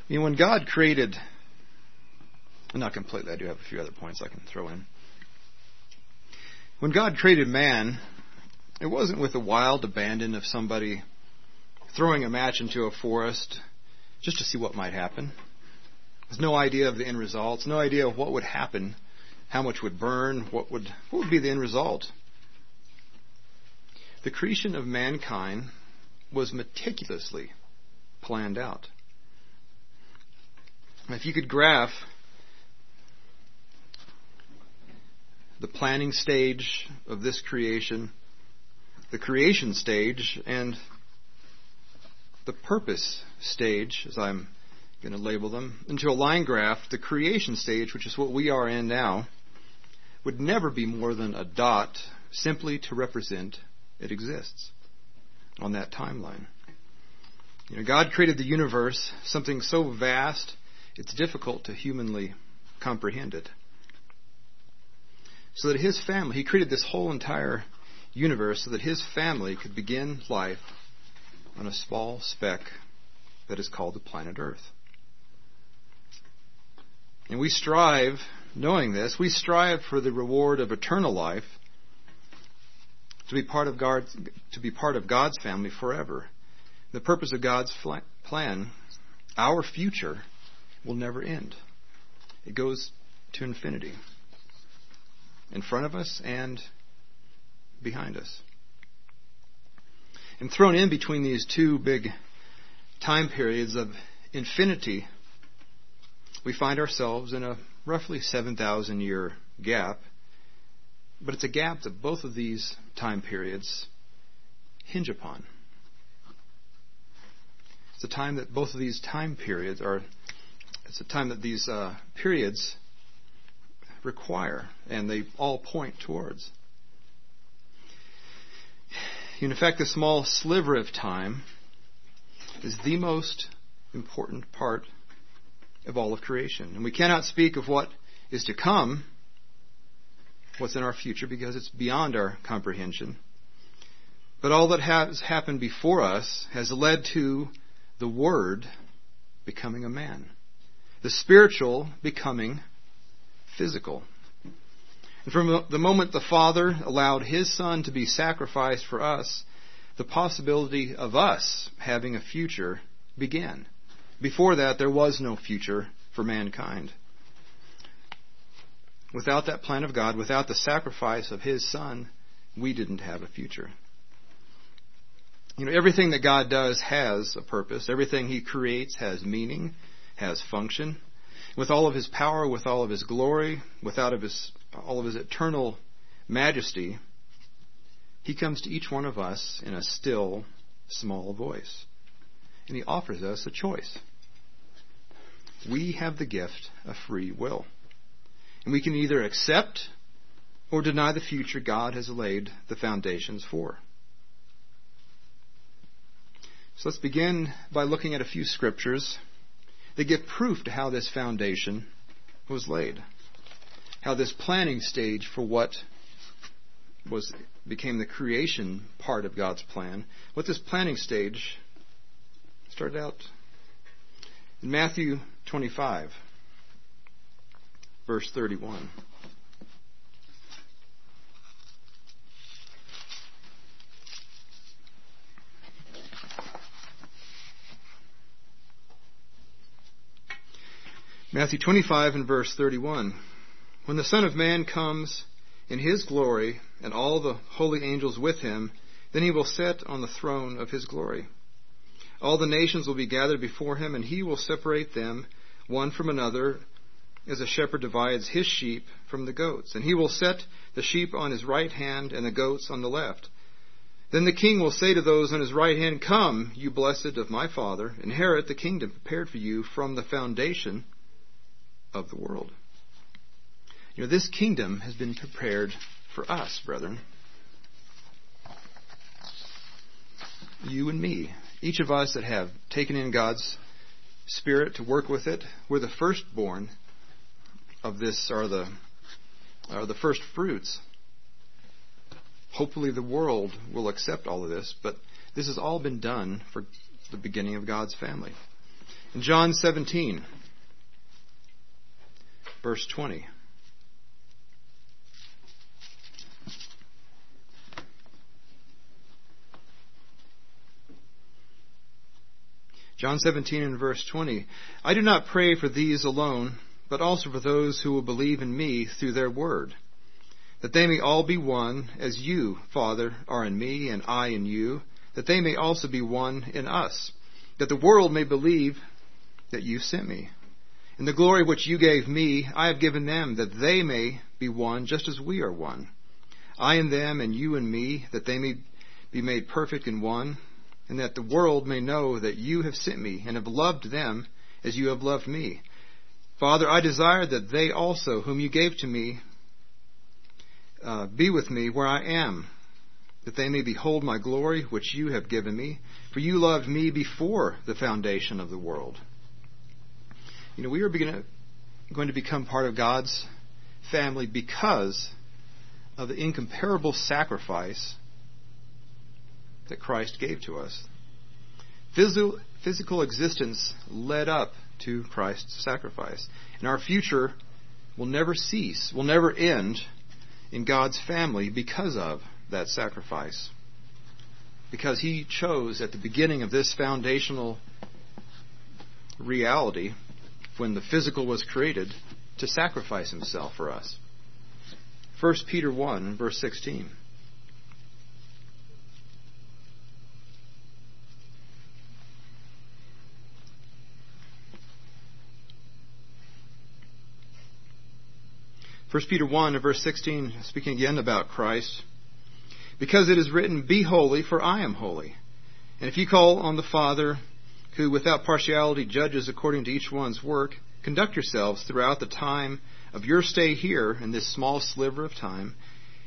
When God created, not completely, I do have a few other points I can throw in. When God created man, it wasn't with the wild abandon of somebody throwing a match into a forest just to see what might happen. There's no idea of the end results, no idea of what would happen, how much would burn, what would be the end result. The creation of mankind was meticulously planned out. If you could graph the planning stage of this creation, the creation stage, and the purpose stage, as I'm going to label them, into a line graph, the creation stage, which is what we are in now, would never be more than a dot simply to represent it exists on that timeline. God created the universe, something so vast it's difficult to humanly comprehend it. So that His family, He created this whole entire universe so that His family could begin life on a small speck that is called the planet Earth. And we strive, knowing this, we strive for the reward of eternal life, to be part of God's family forever. The purpose of God's plan, our future, will never end. It goes to infinity, in front of us and behind us. And thrown in between these two big time periods of infinity, we find ourselves in a roughly 7,000 year gap. But it's a gap that both of these time periods hinge upon. It's a time that both of these time periods it's a time that these periods require, and they all point towards. In fact, the small sliver of time is the most important part of all of creation. And we cannot speak of what is to come, what's in our future, because it's beyond our comprehension. But all that has happened before us has led to the Word becoming a man, the spiritual becoming physical. And from the moment the Father allowed His Son to be sacrificed for us, the possibility of us having a future began. Before that, there was no future for mankind. Without that plan of God, without the sacrifice of His Son, we didn't have a future. Everything that God does has a purpose. Everything He creates has meaning, has function. With all of His power, with all of His glory, with all of His eternal majesty, He comes to each one of us in a still, small voice. And He offers us a choice. We have the gift of free will. And we can either accept or deny the future God has laid the foundations for. So let's begin by looking at a few scriptures that give proof to how this foundation was laid. How this planning stage for what became the creation part of God's plan, what this planning stage started out in Matthew 25, verse 31. Matthew 25 and verse 31. When the Son of Man comes in His glory and all the holy angels with Him, then He will sit on the throne of His glory. All the nations will be gathered before Him, and He will separate them one from another, as a shepherd divides his sheep from the goats. And He will set the sheep on His right hand and the goats on the left. Then the King will say to those on His right hand, Come, you blessed of my Father, inherit the kingdom prepared for you from the foundation of the world. This kingdom has been prepared for us, brethren. You and me, each of us that have taken in God's Spirit to work with it, we're the firstborn of this, are the first fruits. Hopefully the world will accept all of this, but this has all been done for the beginning of God's family. In John 17, verse 20. John 17 and verse 20. I do not pray for these alone, but also for those who will believe in me through their word, that they may all be one, as you, Father, are in me and I in you, that they may also be one in us, that the world may believe that you sent me. And the glory which you gave me, I have given them, that they may be one, just as we are one. I in them, and you in me, that they may be made perfect in one, and that the world may know that you have sent me, and have loved them as you have loved me. Father, I desire that they also, whom you gave to me, be with me where I am, that they may behold my glory which you have given me, for you loved me before the foundation of the world. We are going to become part of God's family because of the incomparable sacrifice that Christ gave to us. Physical existence led up to Christ's sacrifice. And our future will never cease, will never end in God's family because of that sacrifice. Because He chose at the beginning of this foundational reality, when the physical was created, to sacrifice Himself for us. 1 Peter 1, verse 16. First Peter 1 verse 16, speaking again about Christ. Because it is written, be holy, for I am holy. And if you call on the Father, who without partiality judges according to each one's work, conduct yourselves throughout the time of your stay here, in this small sliver of time,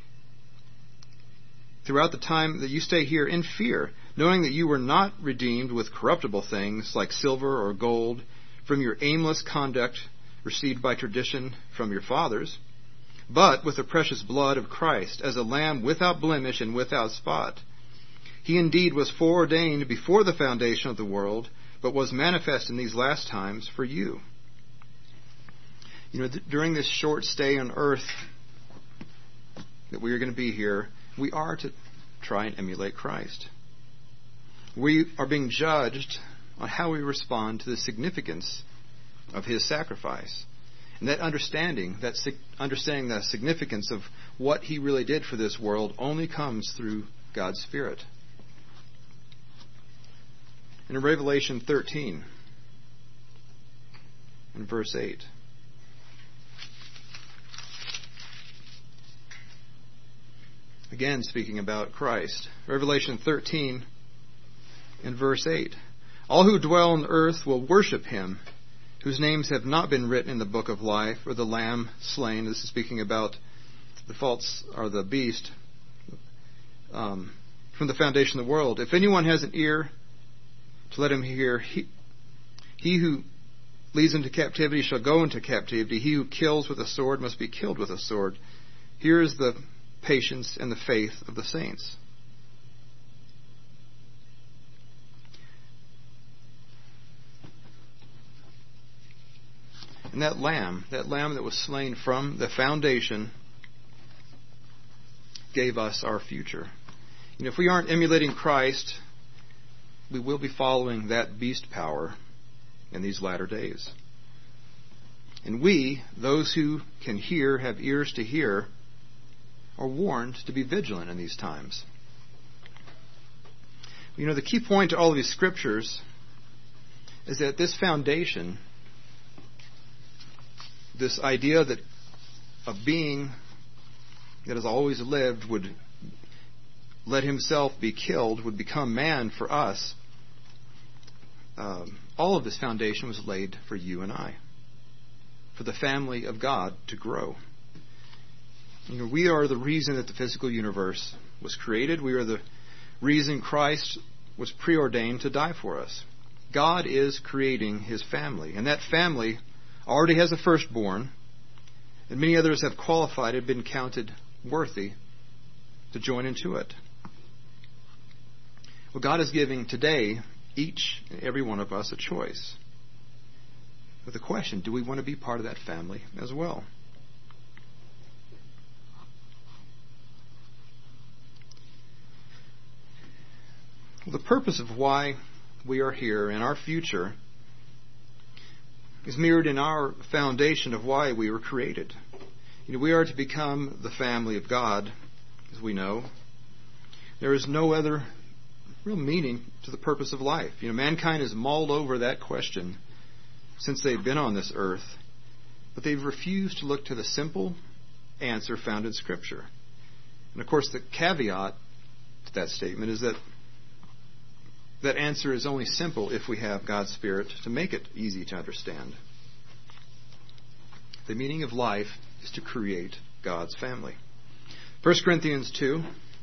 throughout the time that you stay here, in fear, knowing that you were not redeemed with corruptible things like silver or gold from your aimless conduct received by tradition from your fathers, but with the precious blood of Christ, as a lamb without blemish and without spot. He indeed was foreordained before the foundation of the world, but was manifest in these last times for you. During this short stay on earth that we are going to be here, we are to try and emulate Christ. We are being judged on how we respond to the significance of His sacrifice. And that understanding the significance of what He really did for this world only comes through God's Spirit. And in Revelation 13, in verse 8, again speaking about Christ, Revelation 13, in verse 8, all who dwell on the earth will worship Him, whose names have not been written in the book of life, or the Lamb slain. This is speaking about the false, or the beast, from the foundation of the world. If anyone has an ear to let him hear, he who leads into captivity shall go into captivity. He who kills with a sword must be killed with a sword. Here is the patience and the faith of the saints. And that lamb that was slain from the foundation, gave us our future. If we aren't emulating Christ, we will be following that beast power in these latter days. And we, those who can hear, have ears to hear, are warned to be vigilant in these times. The key point to all of these scriptures is that this foundation, this idea that a being that has always lived would let himself be killed, would become man for us, all of this foundation was laid for you and I, for the family of God to grow. We are the reason that the physical universe was created. We are the reason Christ was preordained to die for us. God is creating His family, and that family already has a firstborn, and many others have qualified and been counted worthy to join into it. Well, God is giving today each and every one of us a choice. with the question, do we want to be part of that family as well? Well, the purpose of why we are here and our future is mirrored in our foundation of why we were created. We are to become the family of God, as we know. There is no other real meaning to the purpose of life. Mankind has mulled over that question since they've been on this earth, but they've refused to look to the simple answer found in Scripture. And of course, the caveat to that statement is that that answer is only simple if we have God's Spirit to make it easy to understand. The meaning of life is to create God's family. 1 Corinthians 2.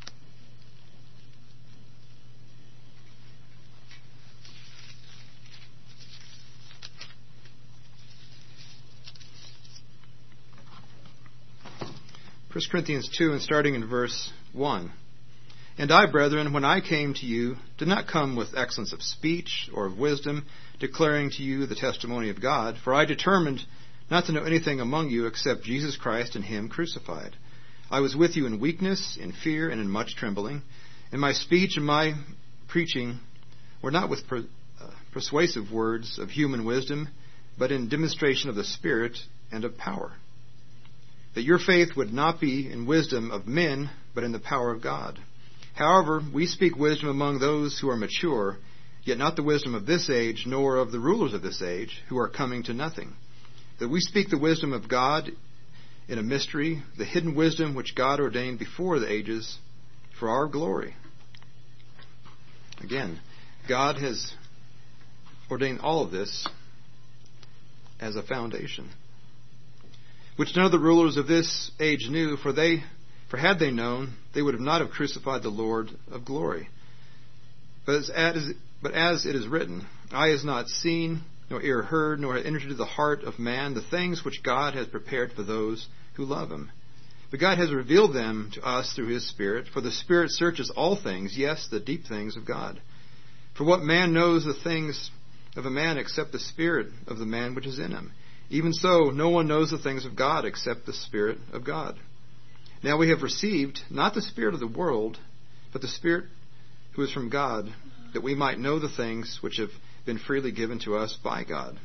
First Corinthians 2, and starting in verse 1. And I, brethren, when I came to you, did not come with excellence of speech or of wisdom, declaring to you the testimony of God, for I determined not to know anything among you except Jesus Christ and Him crucified. I was with you in weakness, in fear, and in much trembling. And my speech and my preaching were not with persuasive words of human wisdom, but in demonstration of the Spirit and of power, that your faith would not be in wisdom of men, but in the power of God. However, we speak wisdom among those who are mature, yet not the wisdom of this age, nor of the rulers of this age, who are coming to nothing. That we speak the wisdom of God in a mystery, the hidden wisdom which God ordained before the ages for our glory. Again, God has ordained all of this as a foundation, which none of the rulers of this age knew, for had they known, they would not have crucified the Lord of glory. But as it is written, eye has not seen, nor ear heard, nor entered into the heart of man the things which God has prepared for those who love Him. But God has revealed them to us through His Spirit, for the Spirit searches all things, yes, the deep things of God. For what man knows the things of a man except the Spirit of the man which is in him? Even so, no one knows the things of God except the Spirit of God. Now we have received not the spirit of the world, but the Spirit who is from God, that we might know the things which have been freely given to us by God.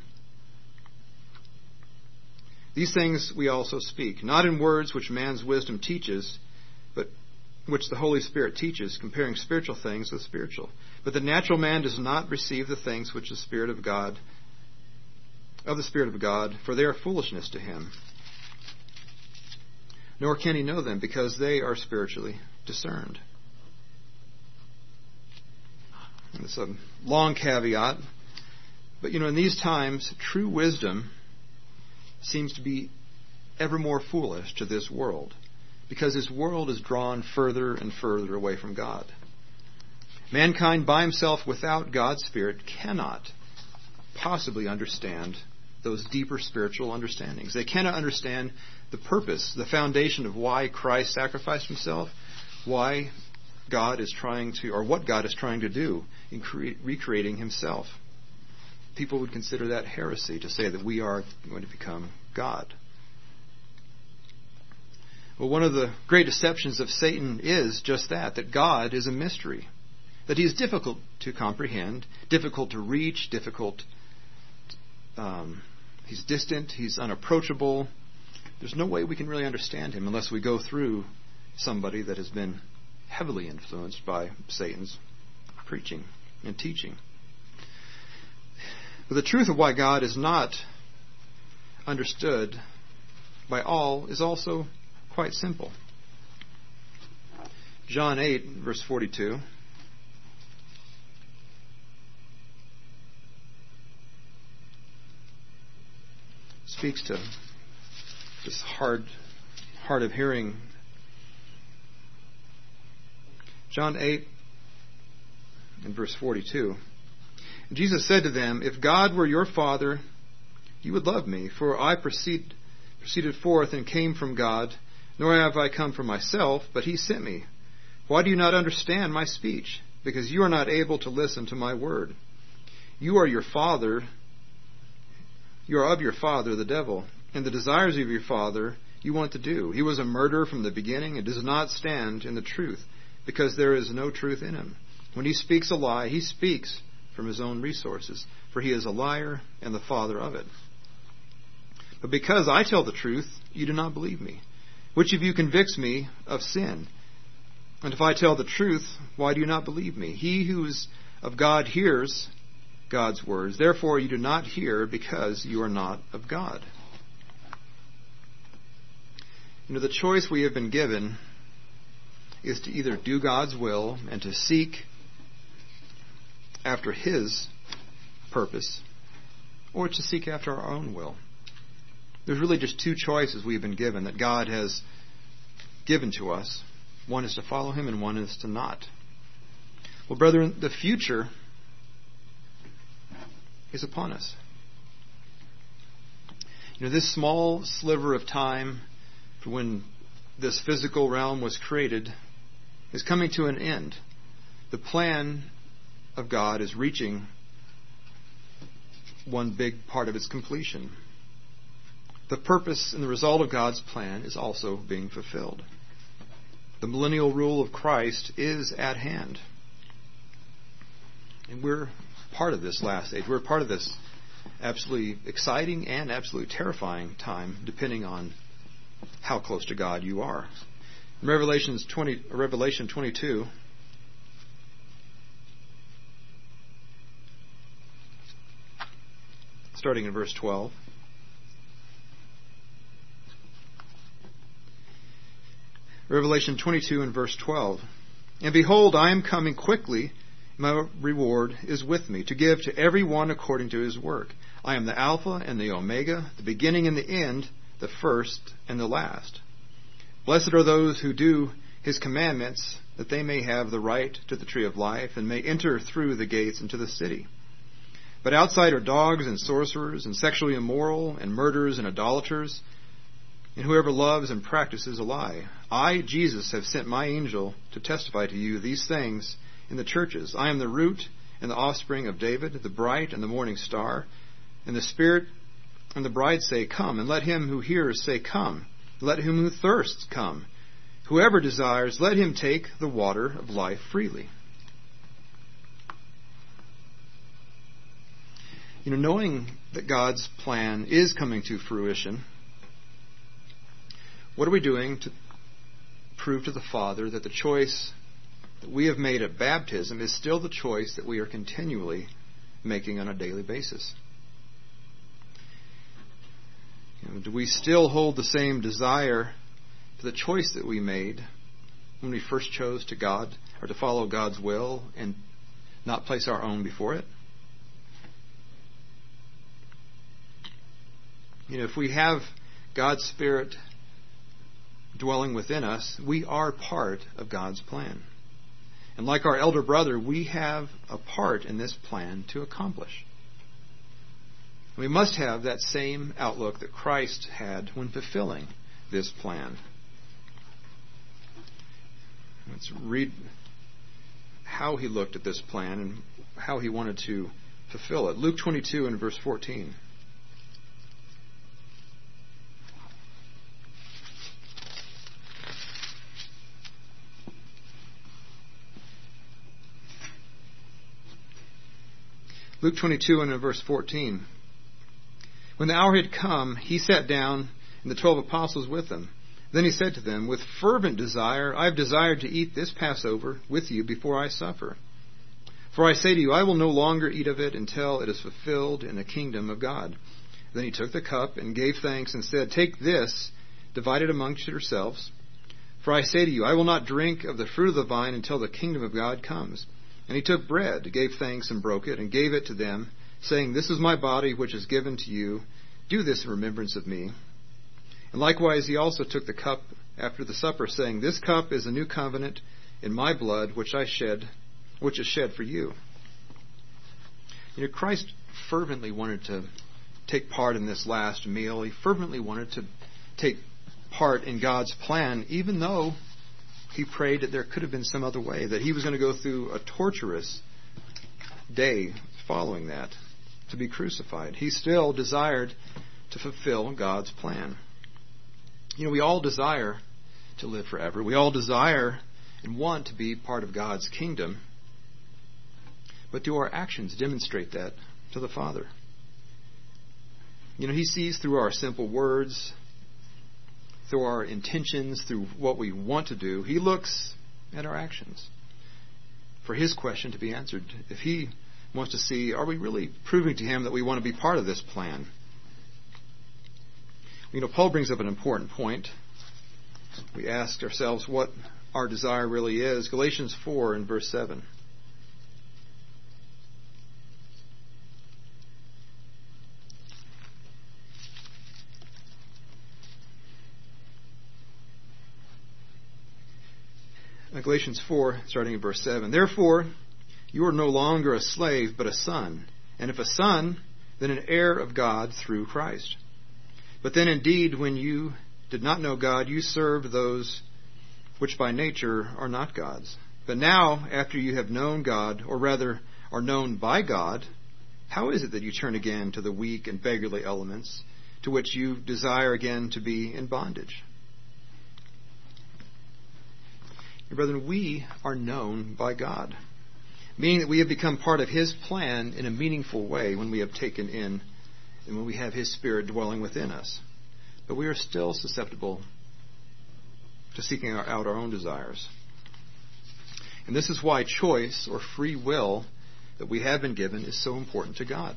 These things we also speak, not in words which man's wisdom teaches, but which the Holy Spirit teaches, comparing spiritual things with spiritual. But the natural man does not receive the things which the Spirit of God, for they are foolishness to him. Nor can he know them, because they are spiritually discerned. And it's a long caveat, but in these times, true wisdom seems to be ever more foolish to this world, because this world is drawn further and further away from God. Mankind by himself, without God's Spirit, cannot possibly understand those deeper spiritual understandings. They cannot understand the purpose, the foundation of why Christ sacrificed Himself, why God is trying to, or what God is trying to do in recreating Himself. People would consider that heresy to say that we are going to become God. Well, one of the great deceptions of Satan is just that God is a mystery, that He is difficult to comprehend, difficult to reach, He's distant, He's unapproachable. There's no way we can really understand Him unless we go through somebody that has been heavily influenced by Satan's preaching and teaching. But the truth of why God is not understood by all is also quite simple. John 8, verse 42. Speaks to this hard of hearing. John 8 and verse 42. Jesus said to them, if God were your Father, you would love me, for I proceeded forth and came from God, nor have I come from myself, but He sent me. Why do you not understand my speech? Because you are not able to listen to my word. You are your father, You are of your father, the devil, and the desires of your father you want to do. He was a murderer from the beginning and does not stand in the truth, because there is no truth in him. When he speaks a lie, he speaks from his own resources, for he is a liar and the father of it. But because I tell the truth, you do not believe me. Which of you convicts me of sin? And if I tell the truth, why do you not believe me? He who is of God hears God's words. Therefore you do not hear, because you are not of God. The choice we have been given is to either do God's will and to seek after His purpose, or to seek after our own will. There's really just two choices we've been given that God has given to us. One is to follow Him and one is to not. Well, brethren, the future is upon us. This small sliver of time for when this physical realm was created is coming to an end. The plan of God is reaching one big part of its completion. The purpose and the result of God's plan is also being fulfilled. The millennial rule of Christ is at hand. And we're part of this last age. We're part of this absolutely exciting and absolutely terrifying time, depending on how close to God you are. In Revelation 22, starting in verse 12. Revelation 22 and verse 12. And behold, I am coming quickly. My reward is with me, to give to every one according to his work. I am the Alpha and the Omega, the beginning and the end, the first and the last. Blessed are those who do His commandments, that they may have the right to the tree of life, and may enter through the gates into the city. But outside are dogs and sorcerers, and sexually immoral, and murderers and idolaters, and whoever loves and practices a lie. I, Jesus, have sent my angel to testify to you these things in the churches. I am the root and the offspring of David, the bright and the morning star. And the Spirit and the bride say, Come. And let him who hears say, Come. Let him who thirsts come. Whoever desires, let him take the water of life freely. Knowing that God's plan is coming to fruition, what are we doing to prove to the Father that the choice that we have made at baptism is still the choice that we are continually making on a daily basis? Do we still hold the same desire for the choice that we made when we first chose to God, or to follow God's will and not place our own before it? If we have God's Spirit dwelling within us, we are part of God's plan. And like our elder brother, we have a part in this plan to accomplish. We must have that same outlook that Christ had when fulfilling this plan. Let's read how He looked at this plan and how He wanted to fulfill it. Luke 22 and verse 14. Luke 22 and verse 14. When the hour had come, He sat down, and the 12 apostles with Him. Then He said to them, With fervent desire I have desired to eat this Passover with you before I suffer. For I say to you, I will no longer eat of it until it is fulfilled in the kingdom of God. Then He took the cup and gave thanks and said, Take this, divide it amongst yourselves. For I say to you, I will not drink of the fruit of the vine until the kingdom of God comes. And He took bread, gave thanks, and broke it, and gave it to them, saying, This is my body, which is given to you. Do this in remembrance of me. And likewise He also took the cup after the supper, saying, This cup is a new covenant in my blood, which is shed for you. Christ fervently wanted to take part in this last meal. He fervently wanted to take part in God's plan, even though He prayed that there could have been some other way, that He was going to go through a torturous day following that. to be crucified. He still desired to fulfill God's plan. We all desire to live forever. We all desire and want to be part of God's kingdom. But do our actions demonstrate that to the Father? He sees through our simple words, through our intentions, through what we want to do. He looks at our actions for His question to be answered. If He wants to see, are we really proving to Him that we want to be part of this plan? Paul brings up an important point. We ask ourselves what our desire really is. Galatians 4 and verse 7. Galatians 4, starting in verse 7. Therefore, you are no longer a slave, but a son. And if a son, then an heir of God through Christ. But then indeed, when you did not know God, you served those which by nature are not God's. But now, after you have known God, or rather are known by God, how is it that you turn again to the weak and beggarly elements to which you desire again to be in bondage? Brethren, we are known by God, meaning that we have become part of His plan in a meaningful way when we have taken in and when we have His Spirit dwelling within us. But we are still susceptible to seeking out our own desires. And this is why choice or free will that we have been given is so important to God.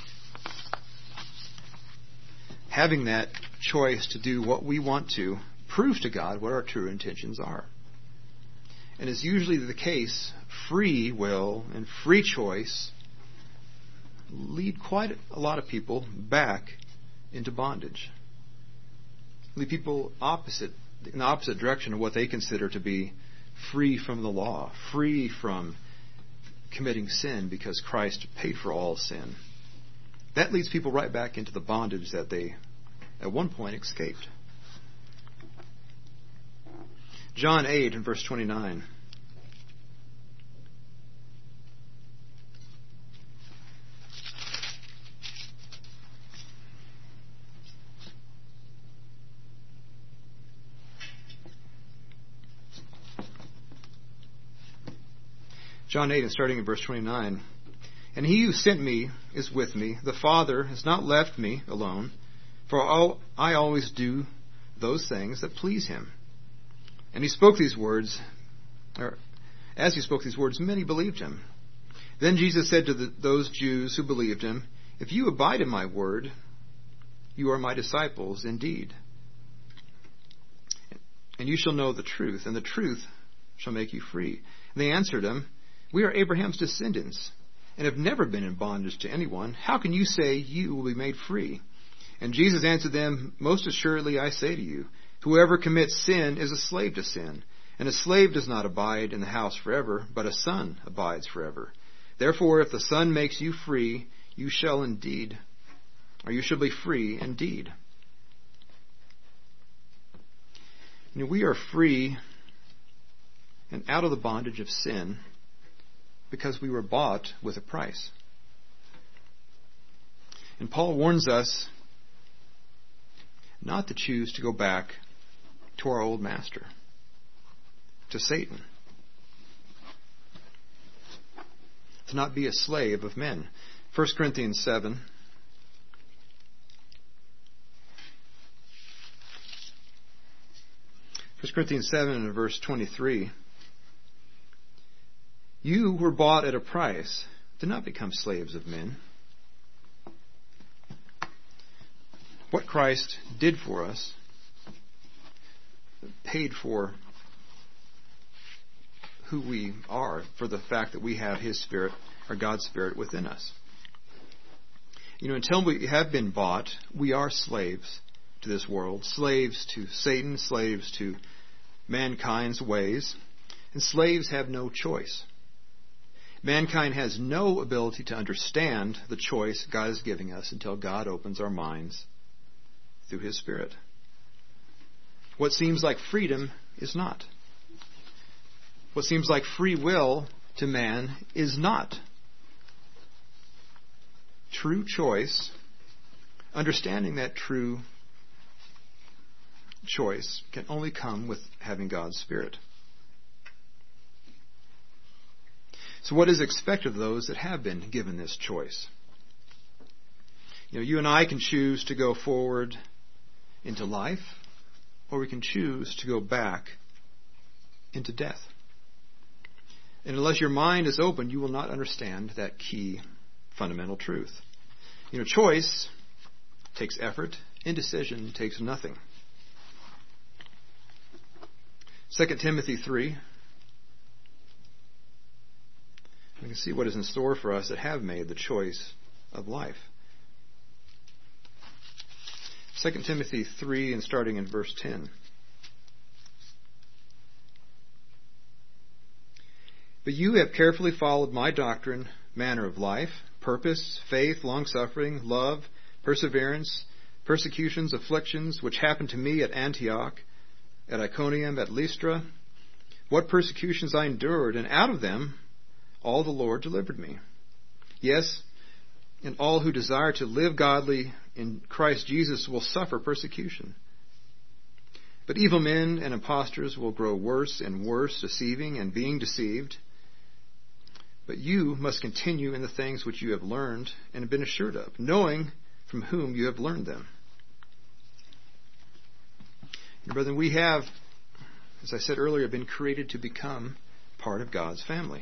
Having that choice to do what we want to proves to God what our true intentions are. And as usually the case, free will and free choice lead quite a lot of people back into bondage. Lead people in the opposite direction of what they consider to be free from the law, free from committing sin because Christ paid for all sin. That leads people right back into the bondage that they at one point escaped. John 8 and verse 29. John 8 and starting in verse 29. And He who sent me is with me. The Father has not left me alone, for I always do those things that please Him. And He spoke these words, or as He spoke these words, many believed Him. Then Jesus said to those Jews who believed Him, if you abide in my word, you are my disciples indeed. And you shall know the truth, and the truth shall make you free. And they answered Him, we are Abraham's descendants, and have never been in bondage to anyone. How can you say you will be made free? And Jesus answered them, most assuredly I say to you, whoever commits sin is a slave to sin. And a slave does not abide in the house forever, but a son abides forever. Therefore, if the Son makes you free, you shall be free indeed. We are free and out of the bondage of sin because we were bought with a price. And Paul warns us not to choose to go back to our old master, to Satan. To not be a slave of men. 1 Corinthians 7. First Corinthians 7 and verse 23. You were bought at a price. Do not become slaves of men. What Christ did for us paid for who we are, for the fact that we have His Spirit, or God's Spirit, within us. Until we have been bought, we are slaves to this world, slaves to Satan, slaves to mankind's ways, and slaves have no choice. Mankind has no ability to understand the choice God is giving us until God opens our minds through His Spirit. What seems like freedom is not. What seems like free will to man is not. true choice, understanding that true choice can only come with having God's Spirit. So what is expected of those that have been given this choice? You and I can choose to go forward into life, or we can choose to go back into death. And unless your mind is open, you will not understand that key fundamental truth. Choice takes effort. Indecision takes nothing. 2 Timothy 3. We can see what is in store for us that have made the choice of life. 2 Timothy 3 and starting in verse 10. But you have carefully followed my doctrine, manner of life, purpose, faith, long-suffering, love, perseverance, persecutions, afflictions, which happened to me at Antioch, at Iconium, at Lystra. What persecutions I endured, and out of them all the Lord delivered me. Yes, and all who desire to live godly in Christ Jesus will suffer persecution. But evil men and impostors will grow worse and worse, deceiving and being deceived. But you must continue in the things which you have learned and have been assured of, knowing from whom you have learned them. And brethren, we have, as I said earlier, been created to become part of God's family.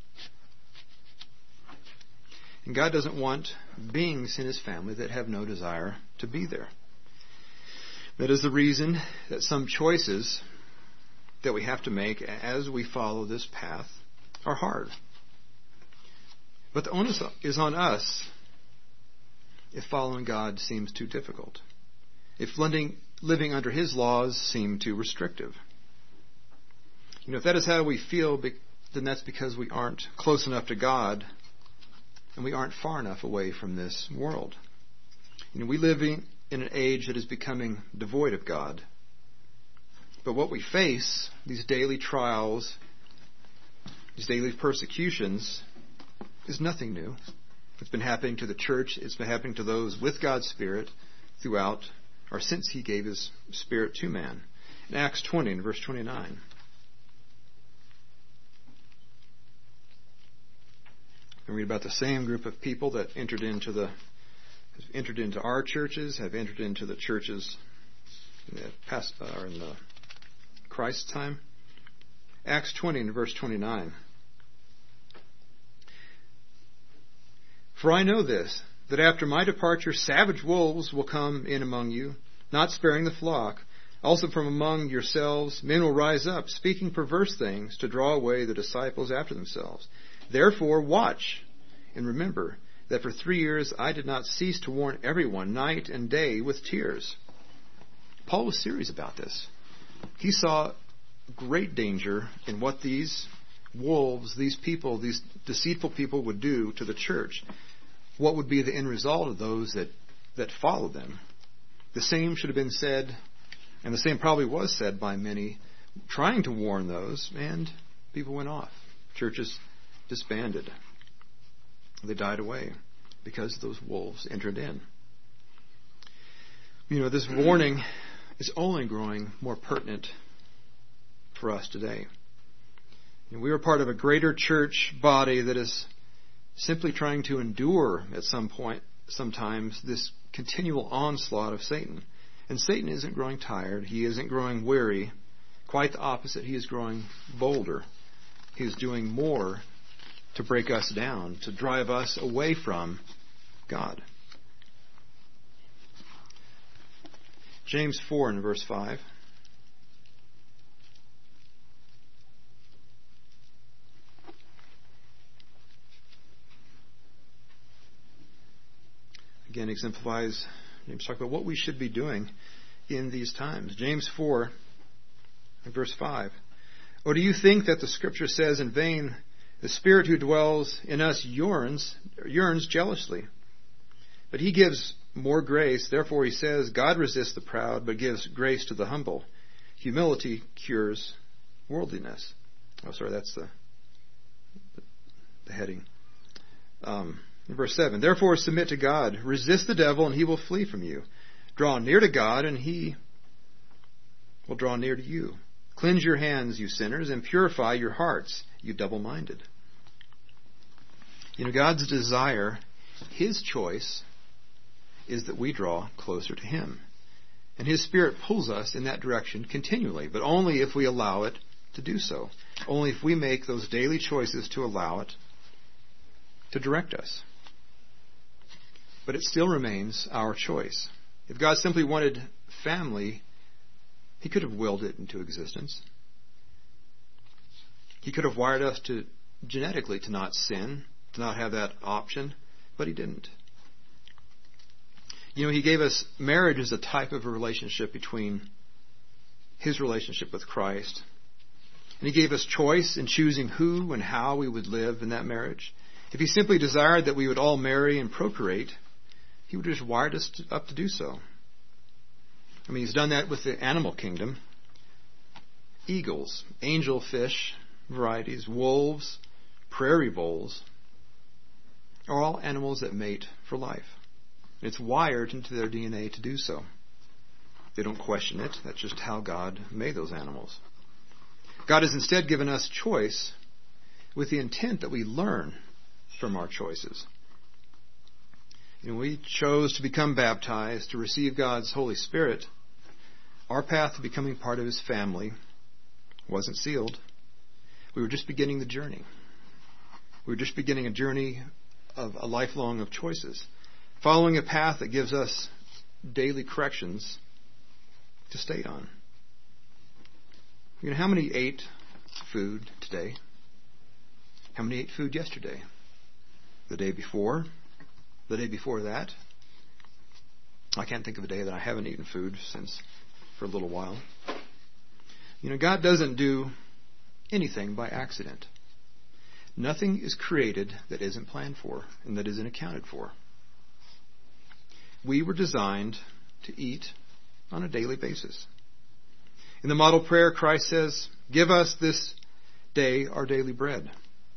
And God doesn't want beings in His family that have no desire to be there. That is the reason that some choices that we have to make as we follow this path are hard. But the onus is on us if following God seems too difficult. If living under His laws seem too restrictive. If that is how we feel, then that's because we aren't close enough to God and we aren't far enough away from this world. We live in an age that is becoming devoid of God. But what we face, these daily trials, these daily persecutions, is nothing new. It's been happening to the church. It's been happening to those with God's Spirit throughout, or since He gave His Spirit to man. In Acts 20, in verse 29. We read about the same group of people that entered into our churches, have entered into the churches in the Christ's time. Acts 20 and verse 29. For I know this, that after my departure savage wolves will come in among you, not sparing the flock. Also from among yourselves men will rise up, speaking perverse things, to draw away the disciples after themselves. Therefore watch, and remember that for 3 years I did not cease to warn everyone night and day with tears. Paul was serious about this. He saw great danger in what these wolves, these people, these deceitful people would do to the church. What would be the end result of those that followed them? The same should have been said, and the same probably was said by many trying to warn those, and people went off. Churches disbanded. They died away because those wolves entered in. This warning is only growing more pertinent for us today. We are part of a greater church body that is simply trying to endure at sometimes this continual onslaught of Satan. And Satan isn't growing tired. He isn't growing weary. Quite the opposite. He is growing bolder. He is doing more to break us down, to drive us away from God. James 4 and verse 5. Again, exemplifies, James talks about what we should be doing in these times. James 4 and verse 5. Or do you think that the Scripture says in vain, the Spirit who dwells in us yearns jealously? But He gives more grace. Therefore He says, God resists the proud, but gives grace to the humble. Humility cures worldliness. Oh, sorry, that's the heading. In verse 7, therefore submit to God, resist the devil, and he will flee from you. Draw near to God, and he will draw near to you. Cleanse your hands, you sinners, and purify your hearts, you double-minded. God's desire, His choice, is that we draw closer to Him. And His Spirit pulls us in that direction continually, but only if we allow it to do so. Only if we make those daily choices to allow it to direct us. But it still remains our choice. If God simply wanted family, He could have willed it into existence. He could have wired us genetically to not sin, to not have that option, but He didn't. He gave us marriage as a type of a relationship between His relationship with Christ. And He gave us choice in choosing who and how we would live in that marriage. If He simply desired that we would all marry and procreate, He would have just wired us up to do so. He's done that with the animal kingdom. Eagles, angelfish varieties, wolves, prairie voles are all animals that mate for life. It's wired into their DNA to do so. They don't question it. That's just how God made those animals. God has instead given us choice with the intent that we learn from our choices. We chose to become baptized, to receive God's Holy Spirit. Our path to becoming part of His family wasn't sealed. We were just beginning the journey. We were just beginning a journey of a lifelong of choices, following a path that gives us daily corrections to stay on. How many ate food today? How many ate food yesterday? The day before? The day before that? I can't think of a day that I haven't eaten food since for a little while. God doesn't do anything by accident. Nothing is created that isn't planned for and that isn't accounted for. We were designed to eat on a daily basis. In the model prayer, Christ says, "Give us this day our daily bread."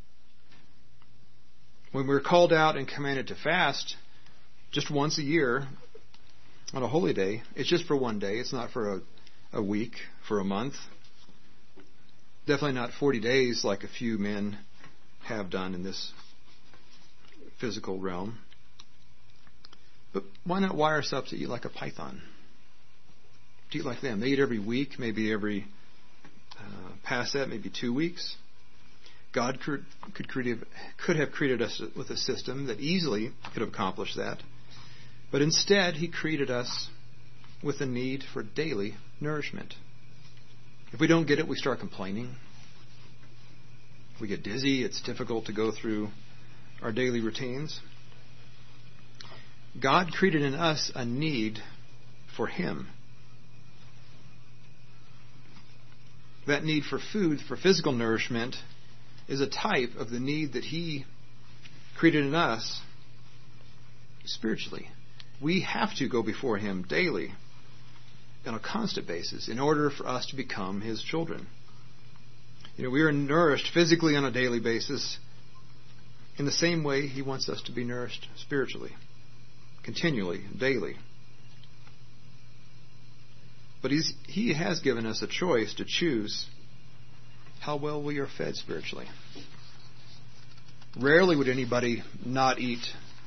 When we're called out and commanded to fast just once a year on a holy day, it's just for one day. It's not for a week, for a month. Definitely not 40 days like a few men have done in this physical realm. But why not wire us up to eat like a python? To eat like them. They eat every week, maybe every past that, maybe 2 weeks. God could have created us with a system that easily could have accomplished that. But instead, He created us with a need for daily nourishment. If we don't get it, we start complaining. We get dizzy. It's difficult to go through our daily routines. God created in us a need for Him. That need for food, for physical nourishment, is a type of the need that He created in us spiritually. We have to go before Him daily on a constant basis in order for us to become His children. We are nourished physically on a daily basis in the same way He wants us to be nourished spiritually, continually, daily. But He has given us a choice to choose how well we are fed spiritually. Rarely would anybody not eat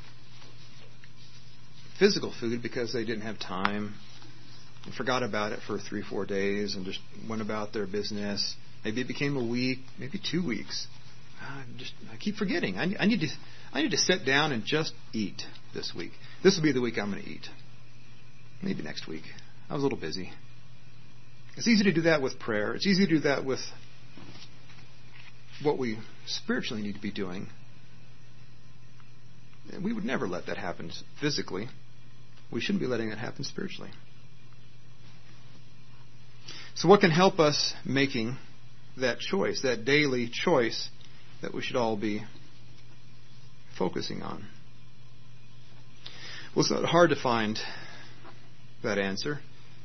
physical food because they didn't have time and forgot about it for 3-4 days and just went about their business. Maybe it became a week, maybe 2 weeks. I keep forgetting. I need to sit down and just eat this week. This will be the week I'm going to eat. Maybe next week. I was a little busy. It's easy to do that with prayer. It's easy to do that with what we spiritually need to be doing. And we would never let that happen physically. We shouldn't be letting that happen spiritually. So what can help us making that choice, that daily choice that we should all be focusing on? Well, it's not hard to find that answer.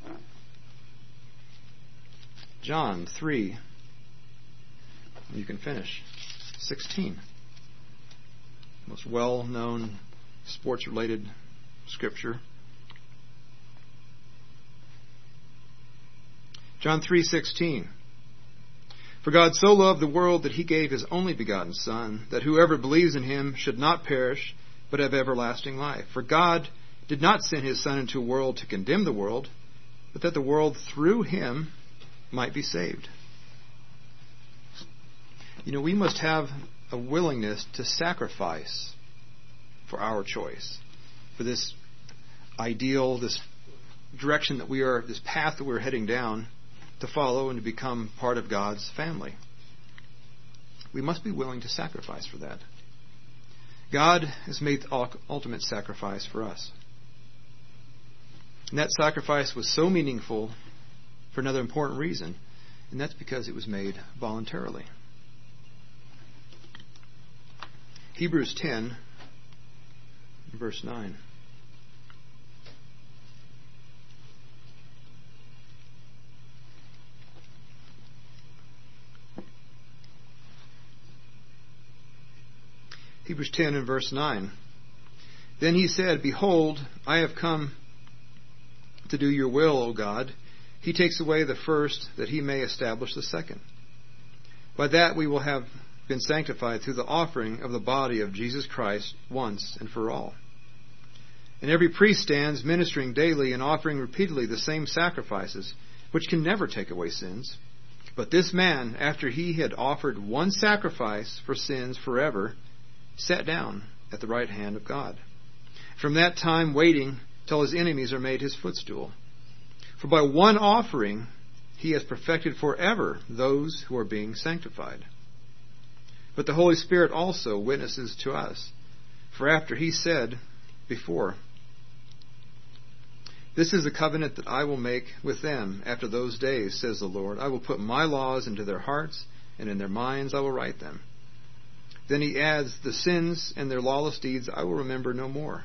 John 3, you can finish, 16. most well-known sports-related scripture. John 3:16. For God so loved the world that he gave his only begotten Son, that whoever believes in him should not perish, but have everlasting life. For God did not send his Son into a world to condemn the world, but that the world through him might be saved. We must have a willingness to sacrifice for our choice, for this ideal, this direction that this path that we're heading down, to follow and to become part of God's family. We must be willing to sacrifice for that. God has made the ultimate sacrifice for us. And that sacrifice was so meaningful for another important reason, and that's because it was made voluntarily. Hebrews 10, verse 9. Hebrews 10 and verse 9. Then he said, Behold, I have come to do your will, O God. He takes away the first, that he may establish the second. By that we will have been sanctified through the offering of the body of Jesus Christ once and for all. And every priest stands ministering daily and offering repeatedly the same sacrifices, which can never take away sins. But this man, after he had offered one sacrifice for sins forever, sat down at the right hand of God. From that time waiting till his enemies are made his footstool. For by one offering he has perfected forever those who are being sanctified. But the Holy Spirit also witnesses to us. For after he said before, This is the covenant that I will make with them after those days, says the Lord. I will put my laws into their hearts, and in their minds I will write them. Then he adds, The sins and their lawless deeds I will remember no more.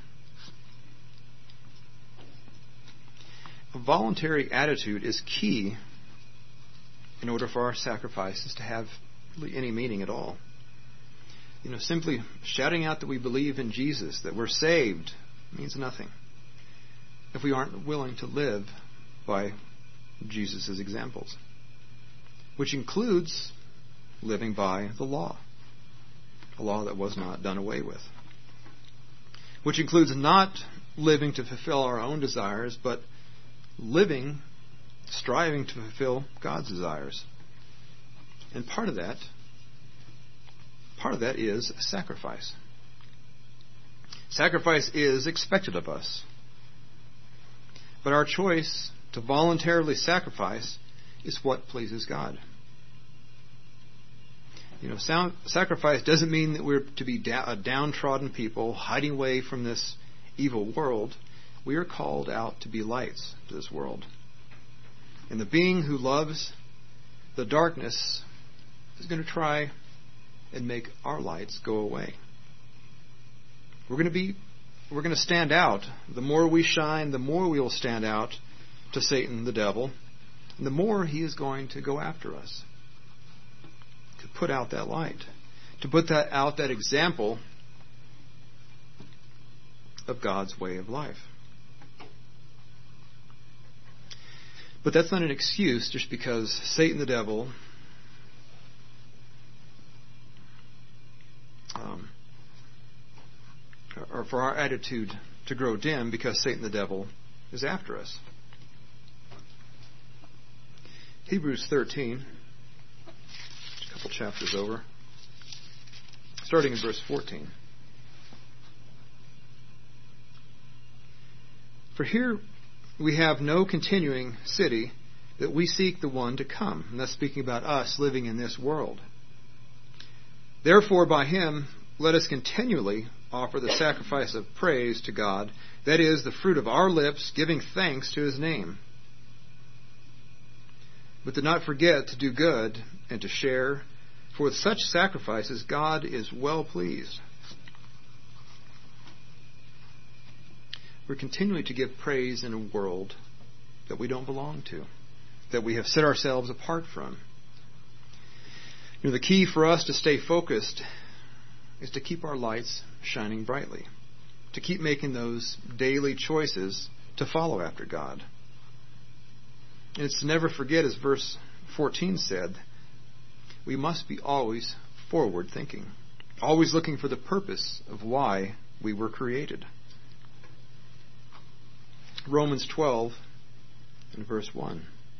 A voluntary attitude is key in order for our sacrifices to have any meaning at all. Simply shouting out that we believe in Jesus, that we're saved, means nothing if we aren't willing to live by Jesus' examples, which includes living by the law. A law that was not done away with. Which includes not living to fulfill our own desires, but striving to fulfill God's desires. And part of that is sacrifice. Sacrifice is expected of us. But our choice to voluntarily sacrifice is what pleases God. Sacrifice doesn't mean that we're to be a downtrodden people hiding away from this evil world. We are called out to be lights to this world. And the being who loves the darkness is going to try and make our lights go away. We're going to stand out. The more we shine, the more we will stand out to Satan, the devil, and the more he is going to go after us. To put out that light, to put out that example of God's way of life. But that's not an excuse just because Satan the devil or for our attitude to grow dim because Satan the devil is after us. Hebrews 13, a couple chapters over, starting in verse 14. For here we have no continuing city, that we seek the one to come. And that's speaking about us living in this world. Therefore, by him, let us continually offer the sacrifice of praise to God, that is, the fruit of our lips, giving thanks to his name. But do not forget to do good and to share, for with such sacrifices God is well pleased. We're continually to give praise in a world that we don't belong to, that we have set ourselves apart from. The key for us to stay focused is to keep our lights shining brightly, to keep making those daily choices to follow after God. And it's to never forget, as verse 14 said, we must be always forward thinking, always looking for the purpose of why we were created. Romans 12 and verse 1.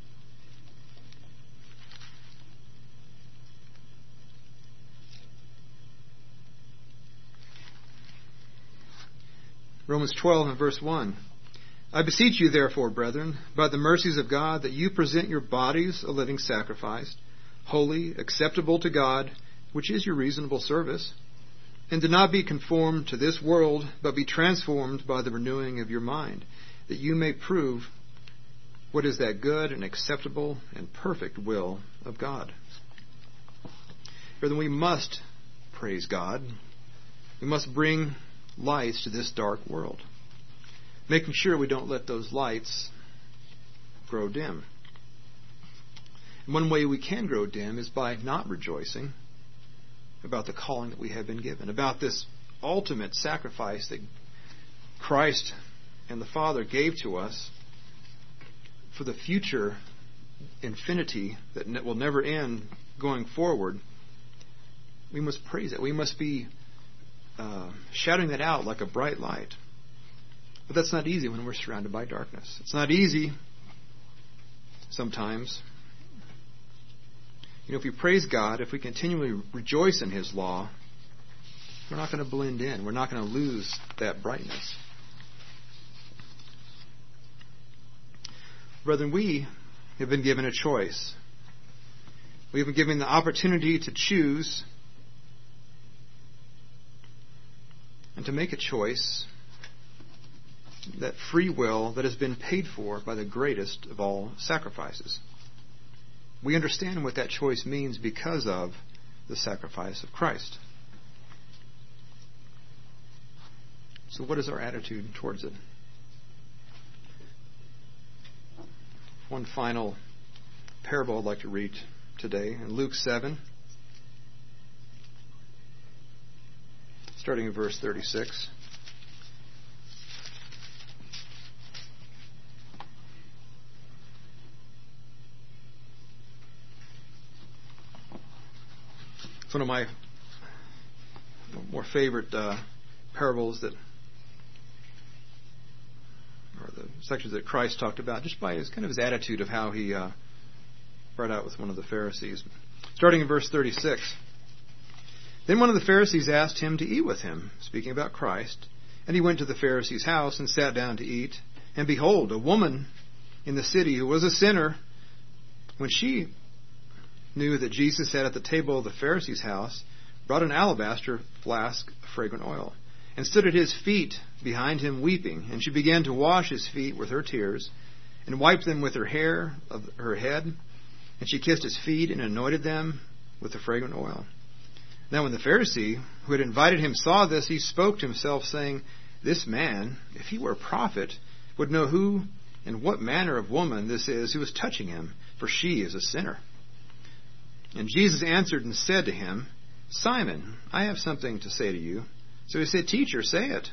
Romans 12 and verse 1. I beseech you, therefore, brethren, by the mercies of God, that you present your bodies a living sacrifice, holy, acceptable to God, which is your reasonable service. And do not be conformed to this world, but be transformed by the renewing of your mind, that you may prove what is that good and acceptable and perfect will of God. Brethren, we must praise God. We must bring lights to this dark world, making sure we don't let those lights grow dim. And one way we can grow dim is by not rejoicing about the calling that we have been given, about this ultimate sacrifice that Christ and the Father gave to us for the future infinity that will never end going forward. We must praise it. We must be shouting that out like a bright light. But that's not easy when we're surrounded by darkness. It's not easy sometimes. If we praise God, if we continually rejoice in His law, we're not going to blend in. We're not going to lose that brightness. Brethren, we have been given a choice. We have been given the opportunity to choose and to make a choice, that free will that has been paid for by the greatest of all sacrifices. We understand what that choice means because of the sacrifice of Christ. So what is our attitude towards it? One final parable I'd like to read today in Luke 7, starting in verse 36. It's one of my more favorite parables that, or the sections that Christ talked about, just by his kind of his attitude of how he brought out with one of the Pharisees. Starting in verse 36. Then one of the Pharisees asked him to eat with him, speaking about Christ. And he went to the Pharisee's house and sat down to eat. And behold, a woman in the city who was a sinner, when she knew that Jesus sat at the table of the Pharisee's house, brought an alabaster flask of fragrant oil, and stood at his feet behind him weeping. And she began to wash his feet with her tears, and wiped them with her hair of her head. And she kissed his feet and anointed them with the fragrant oil. Now when the Pharisee who had invited him saw this, he spoke to himself, saying, This man, if he were a prophet, would know who and what manner of woman this is who is touching him, for she is a sinner. And Jesus answered and said to him, Simon, I have something to say to you. So he said, Teacher, say it.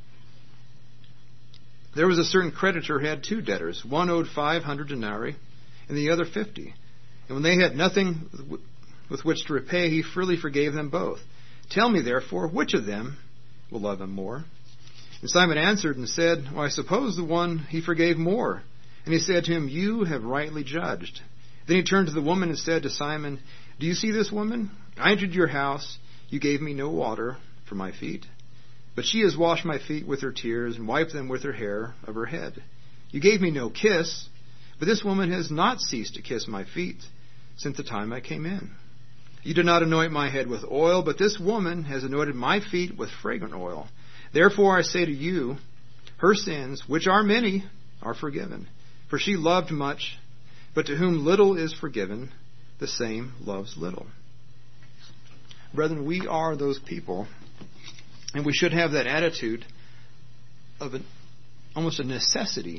There was a certain creditor who had 2 debtors. One owed 500 denarii, and the other 50. And when they had nothing with which to repay, he freely forgave them both. Tell me, therefore, which of them will love him more? And Simon answered and said, Well, I suppose the one he forgave more. And he said to him, You have rightly judged. Then he turned to the woman and said to Simon, Do you see this woman? I entered your house. You gave me no water for my feet, but she has washed my feet with her tears and wiped them with her hair of her head. You gave me no kiss, but this woman has not ceased to kiss my feet since the time I came in. You did not anoint my head with oil, but this woman has anointed my feet with fragrant oil. Therefore I say to you, her sins, which are many, are forgiven. For she loved much, but to whom little is forgiven, the same loves little. Brethren, we are those people, and we should have that attitude of almost a necessity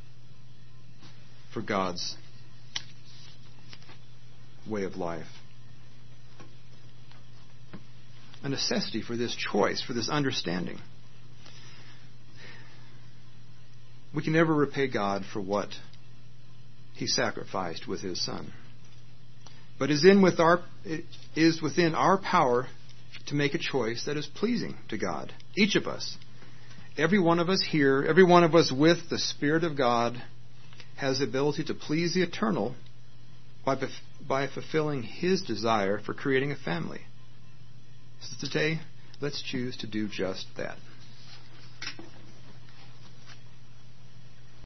for God's way of life. a necessity for this choice, for this understanding. We can never repay God for what He sacrificed with His Son. But it is within our power to make a choice that is pleasing to God. Each of us. Every one of us here, every one of us with the Spirit of God, has the ability to please the Eternal by fulfilling His desire for creating a family. So today, let's choose to do just that.